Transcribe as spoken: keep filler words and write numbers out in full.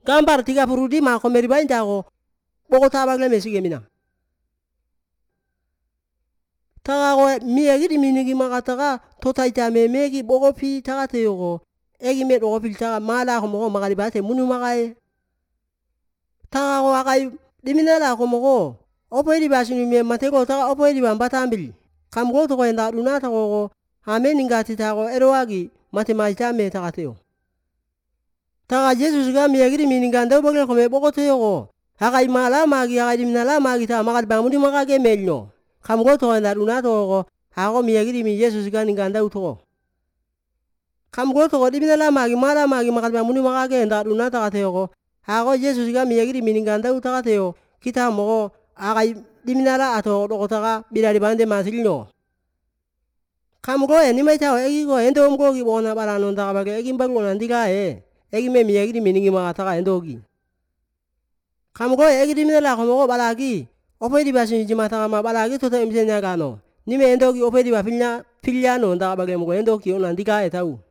gambar tiga puluh lima komeri bainda ko boko tabak le mesige mina taga ko miyagi di minigi makataga totaita me megi boko pi taga teyoko egi me boko pi taga mala ko mo magari bate munu magai taga ko akai diminala ko mo opo edi basini me matego taga opo edi bambatambil kam go to ko enda dunata ko amen ingati tago erowagi mate majta me taga teo taga Jesus ga miyagi di miniganda bogle ko me boko teyoko akai mala magi akai diminala magi taga magari bamuni magage melno kam go to enda dunata ko ako miyagi di mi Jesus ga ninganda uto kam go to diminala magi mala magi magari bamuni magage enda dunata ka teyoko ako Jesus ga miyagi di miniganda utaga teo kita mo akai diminala ato dokotaga bilari bande masilno kam go eni mai tawo egi go endo go gi bona balano taga bage egi bango nandiga e egi me miyagi di miningi magataga endogi kam go egi diminala ko mo balagi opo di basini jimataga ma balagi toto imsenya gano nime endogi opo di bafilnya filiano taga bage mo endogi onandiga e tau